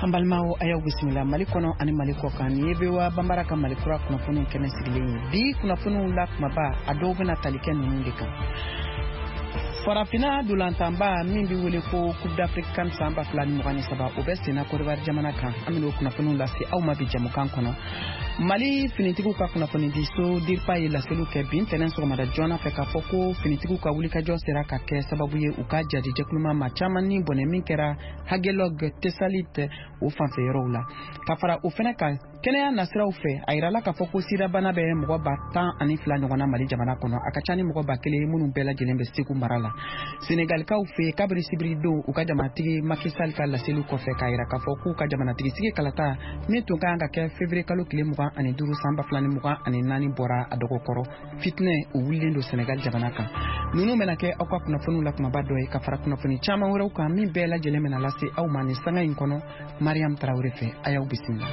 Ambalmao aya bisimila malikono ani maliko kan yebewa bambara kan malikura kunafunu kene sigilen bi kunafunu la kumaba adobe na taliken nundika farafina dulantamba min bi wele ko Coupe d'Afrique kan samba flani mugani saba obesina ko rivar jamana kan amino kunafunu la si awma bi jamukan kono Mali finitigu ka kunafuni diso dirpa ye la selu ke bin tenen so mada jona fe ka foko finitigu ka wuli ka jo sera ka ke sababu ye uka jaji jekluma ma chamani bone min kera hagelog tesalit o fanfe rola ka fara o fene ka kenya nasira u fe ayira la ka foko sira bana be mɔgɔ ba 10 ani fila ɲɔgɔnna Mali jamana kɔnɔ akachani mɔgɔ ba kelen minnu bɛɛ lajɛlen bɛ Segu mara la Senegal kaw fe kabri sibiri do u ka jamanatigi Macky Sall ka laselu kɔfɛ ka yira ka fɔ k'u ka jamanatigi sigi kalata min tun kan ka kɛ février kalo tile 25 sanba filani 24 bɔra a dɔgɔkɔrɔ fitnɛ u wulilen do Senegal jamana kan ninnu bɛna kɛ aw ka kunnafoniw la kumaba dɔ ye ka fara kunnafoni caman wɛrɛw kan min bɛɛ lajɛlen bɛna lase aw ma ni sanga in kɔnɔ Mariam Traoré fɛ a y'aw bisimila.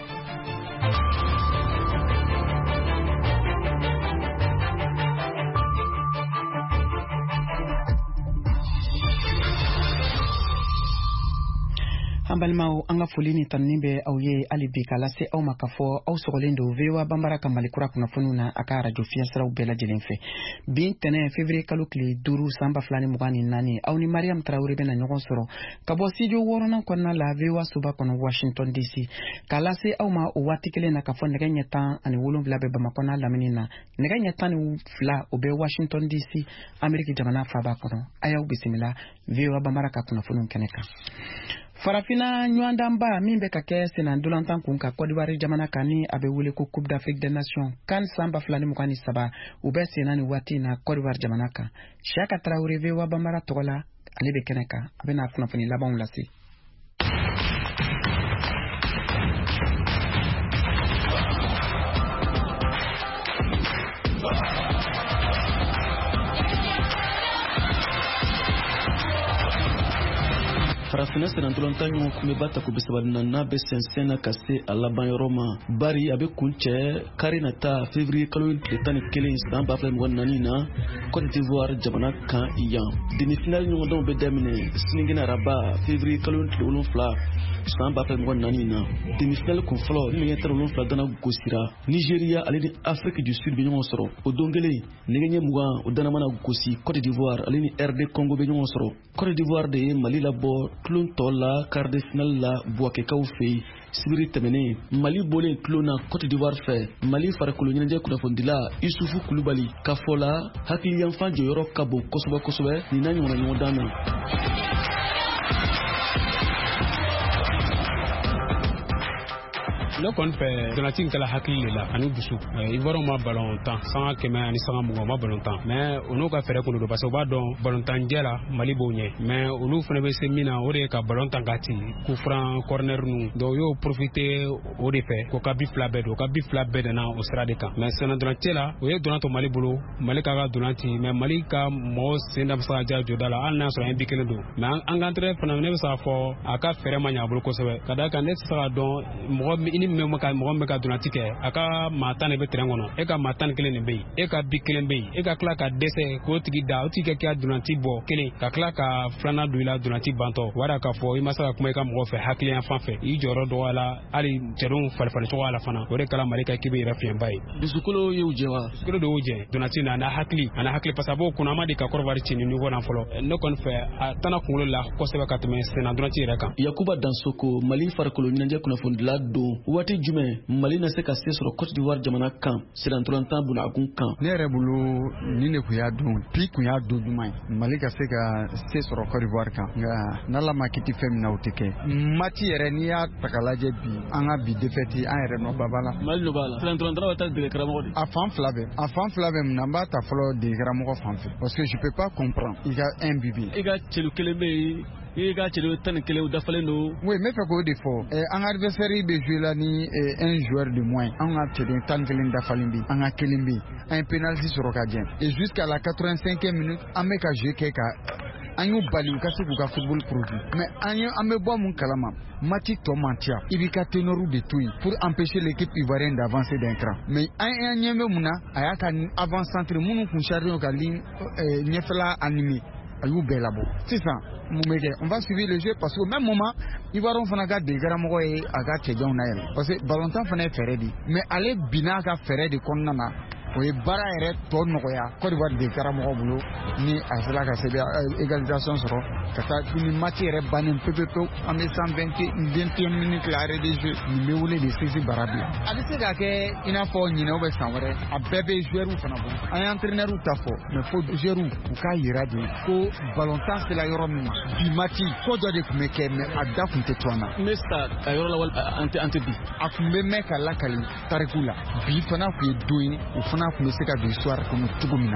Ambalmao anga folini tanni be aw ye ali bi kala se aw makafo aw sogolen do vewa bambara ka malikura kunafunu na aka radio fiasraw bela jelen fe bin tene février kalo kli duru samba flani mugani nani aw ni Mariam Traoré bena ɲɔgɔn sɔrɔ ka bɔ studio worona kɔnɔna la vewa suba kɔnɔ Washington DC kala se aw ma o waati kelen na ka fɔ nɛgɛ ɲɛ 10 ani 7 bɛ Bamakɔ na lamini na nɛgɛ ɲɛ 12 o bɛ Washington DC Amerika jamana faba kɔnɔ ayaw bisimila vewa bambara ka kunafunu kɛnɛ kan Farafina ɲɔgɔndanba min bɛ ka kɛ senan dolantan kun ka Côte d'Ivoire jamana kan ni a bɛ wele ko Coupe d'Afrique des Nations kan sanba 2023 u bɛ senna ni waati na Côte d'Ivoire jamana kan Siaka Traoré vewa bambara tɔgɔ la ale bɛ kɛnɛ kan a bɛ na kunnafoni labanw lase. Farafina senantolantan ɲɔgɔn kun bɛ ba ta ko bisabali na bɛ sɛnsɛnna ka se a laban yɔrɔ ma bari a bɛ kun cɛ kari nata février kalo tile 11 san 2024 na Côte d'Ivoire jamana kan yan demi-finale ɲɔgɔndanw bɛ daminɛ sinigina araba février kalo tile 7 san 2024 na demi-finale kun fɔlɔ ni nɛgɛ 7 dana gosira Nigeria ale ni Afrique du Sud bɛ ɲɔgɔn sɔrɔ o don kelen nɛgɛ ɲɛ 20 o dana mana gosi Côte d'Ivoire ale ni RD Congo bɛ ɲɔgɔn sɔrɔ Côte d'Ivoire de ye Mali labɔ tulon tɔ la quart de finale la buwakɛkaw fɛ sibiri tɛmɛnen Mali bɔlen tulon na Côte d'Ivoire fɛ Mali farikolo ɲɛnajɛ kunnafonidila Isufu Kulubali ka fɔ la hakiliyanfan jɔyɔrɔ ka bon kosɛbɛ kosɛbɛ nin na ɲɔgɔnna ɲɔgɔndan na. Ne kɔni fɛ donati kɛla hakili de la ani dusu Ivoire ma ballon tan sanga kɛmɛ ani sanga mugan ma ballon tan mais olu ka fɛrɛ kun do parce que u b'a dɔn ballon tan jɛ la Mali b'o ɲɛ mais olu fana bɛ se min na o de ye ka ballon tan ka ci coup franc corner nu donc y'o profiter o de fɛ ko ka bi fila bɛɛ don ka bi fila bɛɛ dana o sira de kan mais sɛnɛ donati la o ye donan to Mali bolo Mali ka donati mais Mali ka mɔgɔ sen da bɛ se ka ja jɔda la hali n'a sɔrɔ an bi kelen don mais an ka entraîneur fana ne bɛ se ka fɔ a ka fɛrɛ ma ɲɛ a bolo kosɛbɛ ka da kan ne tɛ se ka dɔn mɔgɔ min bɛ ka donati kɛ a ka maa 10 de bɛ terrain kɔnɔ e ka maa 11 de bɛ yen e ka bi kelen bɛ yen e ka tila ka dɛsɛ k'o tigi da o tigi ka donati bɔ kelen ka tila ka filanan don i la donati bantɔ wara k'a fɔ i ma se ka kuma i ka mɔgɔ fɛ hakiliyan fan fɛ i jɔyɔrɔ dɔgɔya la hali cɛdenw falifali cogoya la fana o de kɛla Mali ka équipe yɛrɛ fiɲɛba ye dusukolo y'u jɛ wa dusukolo de y'u jɛ donati na ana hakili parce que a b'o kunna an ma de ka Côte d'Ivoire ci ni niveau na fɔlɔ ne kɔni fɛ a tana kunkolo la kosɛbɛ ka tɛmɛ senna donati yɛrɛ kan Yakuba Dansoko Mali farikolo ɲɛnajɛ kunnafonidila don waati jumɛn Mali na se ka se sɔrɔ Côte d'Ivoire jamana kan senantolantan bunakun kan ne yɛrɛ bolo ni ne kun y'a don bi kun y'a don ɲuman ye Mali ka se ka se sɔrɔ Côte d'Ivoire kan nka n'Ala ma kiti fɛn min na o tɛ kɛ mati yɛrɛ n'i y'a ta ka lajɛ bi an ka bi défaite an yɛrɛ nɔ baba la Mali nɔ b'a la senantolantan bɛ taa dege karamɔgɔ de a fan fila bɛ mun na n b'a ta fɔlɔ dege karamɔgɔ fan fɛ parce que je peux pas comprendre i ka un bibi i ka celu kelen bɛ yen i ka celu 11 dafalen don oui n bɛ fɛ k'o de fɔ an ka adversaire bɛ jouer la ni un joueur de moins an ka celu 11 dafalen bɛ an ka kelen bɛ an ye penalty sɔrɔ ka jɛn et jusqu'à la 85e minute an bɛ ka jouer kɛ ka an y'u bali u ka se k'u ka football produit mais an bɛ bɔ mun kalama match tɔ man ca i b'i ka ténor de to yen pour empêcher l'équipe ivoirienne d'avancer d'un cran mais an ɲɛ bɛ mun na a y'a ka avant centre minnu kun chargé ka ligne ɲɛfɛla animé ay'u bɛɛ labɔ sisan mun bɛ kɛ on va suivre le jeu parce que au même moment Ivoire fana ka deli karamɔgɔ ye a ka cɛjanw na yɛlɛ parce que ballontan fana ye fɛɛrɛ de mais ale binna ka fɛɛrɛ de kɔnɔna na o ye baara yɛrɛ tɔ nɔgɔya Côte d'Ivoire de karamɔgɔ bolo ni a sera ka se égalisation sɔrɔ ka taa ni match yɛrɛ bannen pepepewu an bɛ 121 minutes la arrêt de jeu nin bɛ wele de Sisi Barabi a bɛ se ka kɛ i n'a fɔ ɲinɛ ou bien san wɛrɛ a bɛɛ bɛ joueurs fana bolo an ye entraîneurs ta fɔ mais fo joueurs u k'a yira de ko ballontan sera yɔrɔ min ma bi match ko dɔ de tun bɛ kɛ mais a da tun tɛ to an na n bɛ sa a yɔrɔ la wali an tɛ bi a tun bɛ mɛn ka lakali tariku la bi fana tun ye don ye o fana tun bɛ se ka don histoire kɔnɔ cogo min na.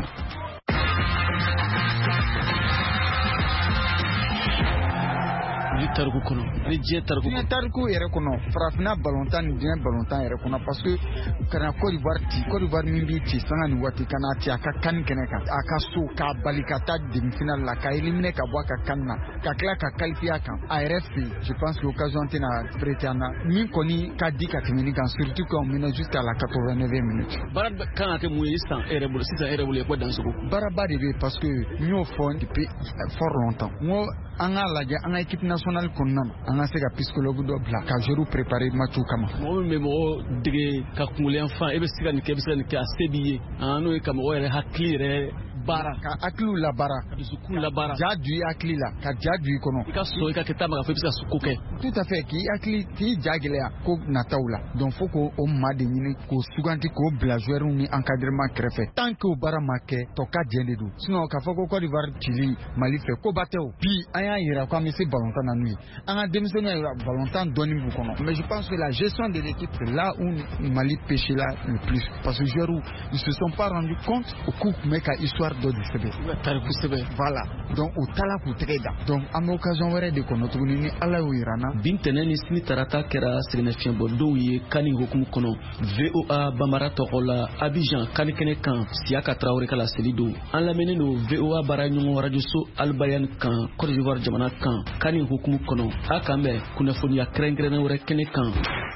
tariku kɔnɔ ni diɲɛ tariku yɛrɛ kɔnɔ farafinna ballontan ni diɲɛ ballontan yɛrɛ kɔnɔ parce que kana Côte d'Ivoire min b'i ci sanga ni waati kana ci a ka kan kɛnɛ kan a ka so k'a bali ka taa demi-finale la ka éliminer ka bɔ a ka kan na ka tila ka qualifier kan a yɛrɛ fɛ je pense que occasion tɛna prêter an na min kɔni ka di ka tɛmɛ nin kan surtout quand on mène jusqu'à la 89e minute. baara kan ka kɛ mun ye sisan e yɛrɛ bolo ye ko dansogo baaraba de bɛ parce que n y'o fɔ depuis fort longtemps n ko an k'a lajɛ an ka équipe nationale kɔnɔna na an ka se ka psychologue dɔ bila ka joueurs préparer match kama. mɔgɔ min bɛ mɔgɔ dege ka kungolen fan e bɛ se ka nin kɛ e bɛ se ka nin kɛ a se b'i ye n'o ye ka mɔgɔ yɛrɛ hakili yɛrɛ baara ka hakiliw labaara ka dusukun labaara ja du i hakili la ka ja du i kɔnɔ i ka sɔn i ka kɛ taama ka fɔ i bɛ se ka ko kɛ tout à fait k'i ja gɛlɛya ko nataw la donc faut ko o maa de ɲini k'o suganti k'o bila joueurs ni encadrement kɛrɛfɛ tant que o baara ma kɛ tɔ ka jɛn de don sinon k'a fɔ ko Côte d'Ivoire cili Mali fɛ ko ba tɛ o bi an y'a yira k'an bɛ se ballontan na n'u ye an ka denmisɛnninw y'a yira ballontan dɔɔnin b'u kɔnɔ mais je pense que la gestion de l'équipe c'est là où Mali pêchait là le plus parce que joueurs ils se sont pas rendu compte o k'u tun bɛ ka histoire dɔ de sɛbɛn tariku sɛbɛn voilà donc o taala k'u tɛgɛ da donc an bɛ occasion wɛrɛ de kɔnɔ tuguni ni Ala y'o yira an na bi ntɛnɛn ni sini tarata kɛra sɛgɛnnafiɲɛbɔdonw ye kani hukumu kɔnɔ VOA Bambara tɔgɔ la Abidjan kani kɛnɛ kan Siyaka Traoré ka laseli don an lamɛnnen don VOA baara ɲɔgɔn rajoso Albayani kan Côte d'Ivoire jamana kan kani hukumu kɔnɔ a kan bɛn kunnafoniya kɛrɛnkɛrɛnnen wɛrɛ kɛnɛ kan.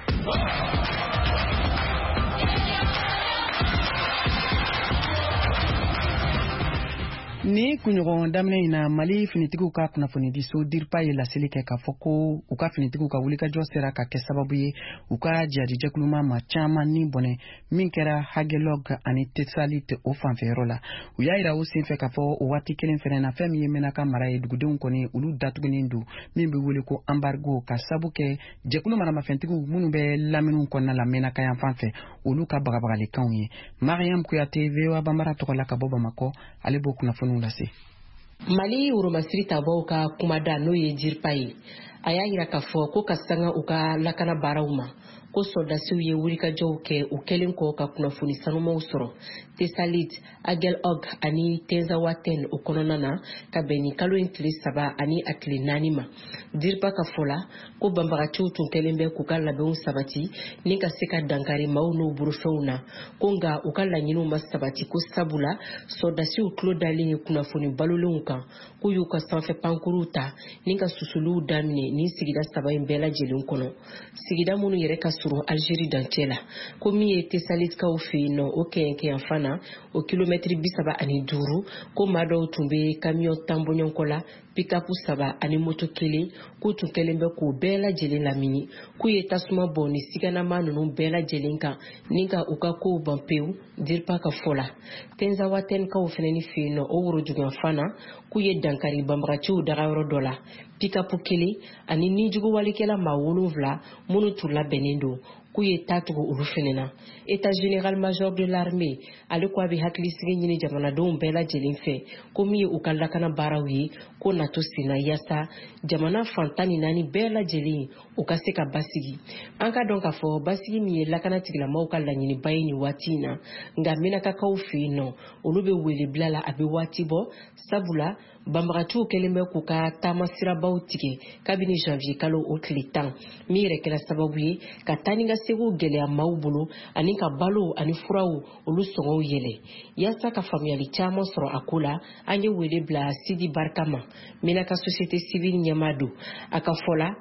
ni kunɲɔgɔn daminɛ in na Mali finitigiw ka kunnafoni di so DIRPA ye laseli kɛ k'a fɔ ko u ka finitigiw ka wulikajɔ sera ka kɛ sababu ye u ka jadijɛkuluma ma caman ni bɔnɛ min kɛra Hagelog ani Tesalit o fanfɛyɔrɔ la u y'a yira o senfɛ k'a fɔ o waati kelen fɛnɛ na fɛn min ye Menaka mara ye dugudenw kɔni olu datugunen don min bɛ wele ko embargo ka sabu kɛ jɛkulu maramafɛntigiw minnu bɛ laminiw kɔnɔna la Menaka yan fan fɛ olu ka bagabagalikanw ye Mariam Kuyate VOA Bambara tɔgɔ la ka bɔ Bamakɔ ale b'o kunnafoni lase. Mali Urumasiri tabaw ka kumada n'o ye DIRPA ye a y'a yira k'a fɔ ko ka sanga u ka lakana baaraw ma ko soldasiw ye wulikajɔw kɛ u kɛlen kɔ ka kunnafoni sanumaw sɔrɔ Tesalit, Hagelog ani Tenzawaten o kɔnɔna na ka bɛn ni kalo in tile 3 ani a tile 4 ma DIRPA ka fɔ la ko banbagaciw tun kɛlen bɛ k'u ka labɛnw sabati ni ka se ka dankari maaw n'u burufɛnw na ko nka u ka laɲiniw ma sabati ko sabula soldasiw tulo dalen ye kunnafoni balolenw kan k'u y'u ka sanfɛ pankuruw ta ni ka susuliw daminɛ ni sigida 3 in bɛɛ lajɛlen kɔnɔ sigida minnu yɛrɛ ka surun Algérie dancɛ la ko min ye Tesalitkaw fɛ yen nɔ o kɛɲɛkɛyan fana o kilomɛtiri 35 ko maa dɔw tun bɛ kamiyon tan bɔɲɔgɔnkɔ la pikapu 3 ani moto 1 k'u tun kɛlen bɛ k'u bɛɛ lajɛlen lamini k'u ye tasuma bɔ ni siganama ninnu bɛɛ lajɛlen kan ni ka u ka kow ban pewu DIRPA ka fɔ la Tenzawatenkaw fɛnɛ ni fɛ yen nɔ o worojuguyan fana k'u ye dankari banbagaciw dagayɔrɔ dɔ la pikapu 1 ani nijugu walikɛla maa 7 minnu tun labɛnnen don k'u ye tatugu olu fɛnɛ na État général major de l'armée ale ko a bɛ hakilisigi ɲini jamanadenw bɛɛ lajɛlen fɛ ko min ye u ka lakana baaraw ye ko nato senna yaasa jamana fan 14 bɛɛ lajɛlen u ka se ka basigi an ka dɔn k'a fɔ basigi min ye lakana tigilamaw ka laɲiniba ye nin waati in na nka Menakakaw fɛ yen nɔ olu bɛ wele bila la a bɛ waati bɔ sabula banbagaciw kɛlen bɛ k'u ka taama sirabaw tigɛ kabini janvier kalo o tile 10 min yɛrɛ kɛra sababu ye ka taa ni ka segiw gɛlɛya maaw bolo ani ka balo ani furaw olu sɔngɔw yɛlɛ yaasa ka faamuyali caman sɔrɔ a ko la an ye wele bila Sidi Barka ma Menaka société civile ɲɛmaa don a ka fɔ la